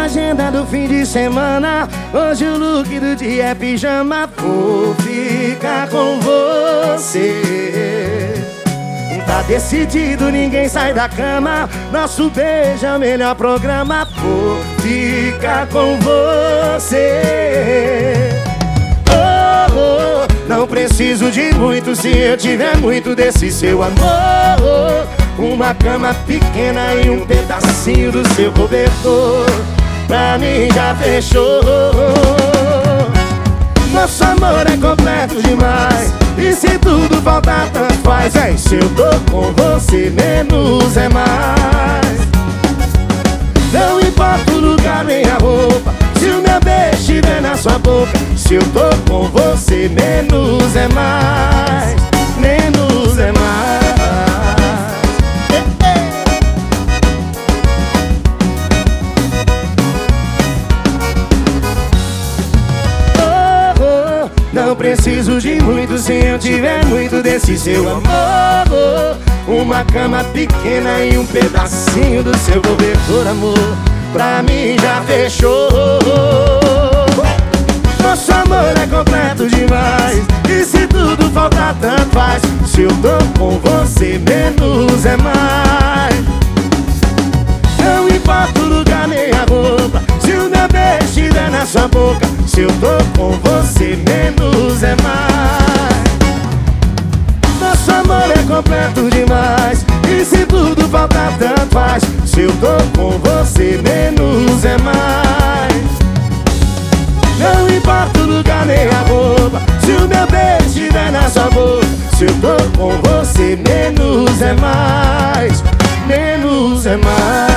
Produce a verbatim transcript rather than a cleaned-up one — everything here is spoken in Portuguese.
agenda do fim de semana. Hoje o look do dia é pijama. Vou ficar com você. Tá decidido, ninguém sai da cama. Nosso beijo é o melhor programa. Vou ficar com você. Oh, oh, não preciso de muito se eu tiver muito desse seu amor. Uma cama pequena e um pedacinho do seu cobertor. Pra mim já fechou. Nosso amor é completo demais. E se tudo faltar, tanto faz. É, se eu tô com você, menos é mais. Não importa o lugar nem a roupa, se o meu beijo estiver na sua boca. Se eu tô com você, menos é mais. Menos é mais. Não preciso de muito se eu tiver muito desse seu amor. Uma cama pequena e um pedacinho do seu cobertor, amor. Pra mim já fechou. Nosso amor é completo demais. E se tudo faltar, tanto faz. Se eu tô com você, menos é mais. Não importa o lugar nem a roupa, se o meu beijo estiver na sua boca. Se eu tô com você, menos é mais. Nosso amor é completo demais. E se tudo faltar, tanto faz. Se eu tô com você, menos é mais. Não importa o lugar nem a roupa, se o meu beijo estiver na sua boca. Se eu tô com você, menos é mais. Menos é mais.